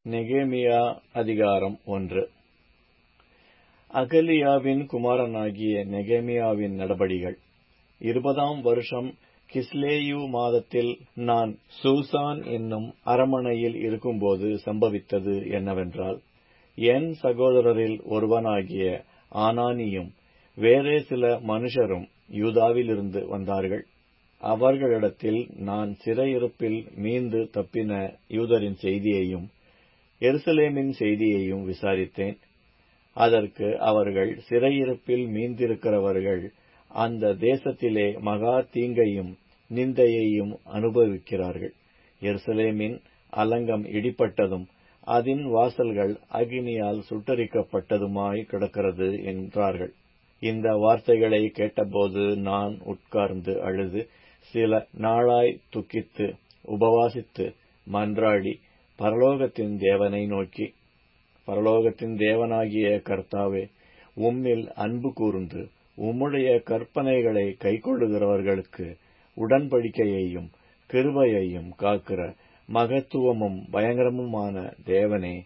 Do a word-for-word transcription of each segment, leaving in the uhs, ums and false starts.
நெகேமியா அதிகாரம் ஒன்று. அகலியாவின் குமாரனாகிய நெகேமியாவின் நடபடிகள். இருபதாம் வருஷம் கிஸ்லேயு மாதத்தில் நான் சூசான் என்னும் அரமனையில் இருக்கும்போது சம்பவித்தது என்னவென்றால், என் சகோதரரில் ஒருவனாகிய ஆனானியும் வேறே சில மனுஷரும் யூதாவிலிருந்து வந்தார்கள். அவர்களிடத்தில் நான் சிறையிருப்பில் மீண்டு தப்பின யூதரின் செய்தியையும் எருசலேமின் செய்தியையும் விசாரித்தேன். அதற்கு அவர்கள், சிறையிருப்பில் மீந்திருக்கிறவர்கள் அந்த தேசத்திலே மகா தீங்கையும் நிந்தையையும் அனுபவிக்கிறார்கள். எருசலேமின் அலங்கம் இடிப்பட்டதும் அதன் வாசல்கள் அக்கினியால் சுட்டரிக்கப்பட்டதுமாய் கிடக்கிறது என்றார்கள். இந்த வார்த்தைகளை கேட்டபோது நான் உட்கார்ந்து அழுது சில நாளாய் துக்கித்து உபவாசித்து மன்றாடி பரலோகத்தின் தேவனை நோக்கி, பரலோகத்தின் தேவனாகிய கர்த்தாவே, உம்மில் அன்பு கூர்ந்து உம்முடைய கற்பனைகளை கைக்கொள்ளுகிறவர்களுக்கு உடன்படிக்கையையும் கிருபையையும் காக்கிற மகத்துவமும் பயங்கரமுமான தேவனே,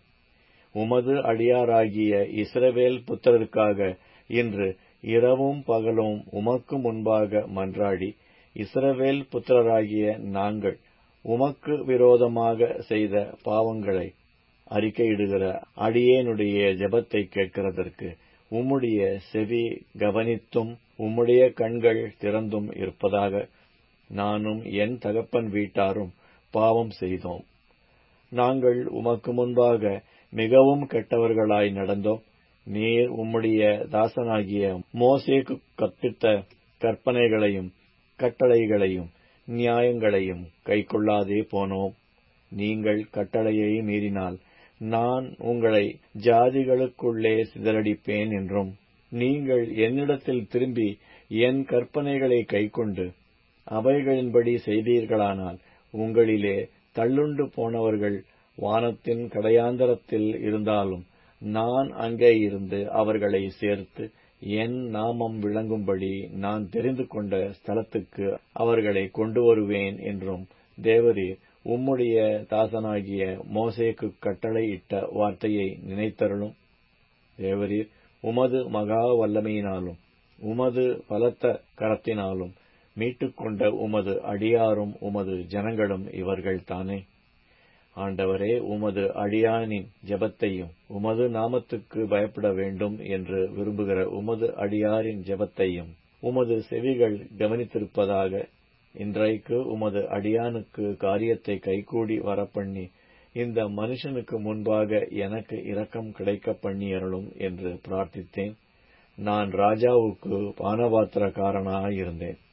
உமது அடியாராகிய இஸ்ரவேல் புத்திரருக்காக இன்று இரவும் பகலும் உமக்கு முன்பாக மன்றாடி, இஸ்ரவேல் புத்திரராகிய நாங்கள் உமக்கு விரோதமாக செய்த பாவங்களை அறிக்கையிடுகிற அடியேனுடைய ஜெபத்தை கேட்கிறதற்கு உம்முடைய செவி கவனித்தும் உம்முடைய கண்கள் திறந்தும் இருப்பதாக. நானும் என் தகப்பன் வீட்டாரும் பாவம் செய்தோம். நாங்கள் உமக்கு முன்பாக மிகவும் கெட்டவர்களாய் நடந்தோம். நீர் உம்முடைய தாசனாகிய மோசேக்கு கற்பித்த கற்பனைகளையும் கட்டளைகளையும் நியாயங்களையும் கைக்கொள்ளாதே போனோம். நீங்கள் கட்டளையை மீறினால் நான் உங்களை ஜாதிகளுக்குள்ளே சிதறடிப்பேன் என்றும், நீங்கள் என்னிடத்தில் திரும்பி என் கற்பனைகளை கைக்கொண்டு அவைகளின்படி செய்தீர்களானால் உங்களிலே தள்ளுண்டு போனவர்கள் வானத்தின் கடையாந்தரத்தில் இருந்தாலும் நான் அங்கே இருந்து அவர்களை சேர்த்து என் நாமம் விளங்கும்படி நான் தெரிந்து கொண்ட ஸ்தலத்துக்கு அவர்களை கொண்டு வருவேன் என்றும் தேவரீர் உம்முடைய தாசனாகிய மோசேக்கு கட்டளை இட்ட வார்த்தையை நினைத்தருளும். தேவரீர் உமது மகா வல்லமையினாலும் உமது பலத்த கரத்தினாலும் மீட்டுக்கொண்ட உமது அடியாரும் உமது ஜனங்களும் இவர்கள் தானே. ஆண்டவரே, உமது அடியானின் ஜெபத்தையும் உமது நாமத்துக்கு பயப்பட வேண்டும் என்று விரும்புகிற உமது அடியாரின் ஜெபத்தையும் உமது செவிகள் கவனித்திருப்பதாக. இன்றைக்கு உமது அடியானுக்கு காரியத்தை கைகூடி வரப்பண்ணி இந்த மனுஷனுக்கு முன்பாக எனக்கு இரக்கம் கிடைக்க பண்ணியருளும் என்று பிரார்த்தித்தேன். நான் ராஜாவுக்கு பானபாத்திரக்காரனாயிருந்தேன்.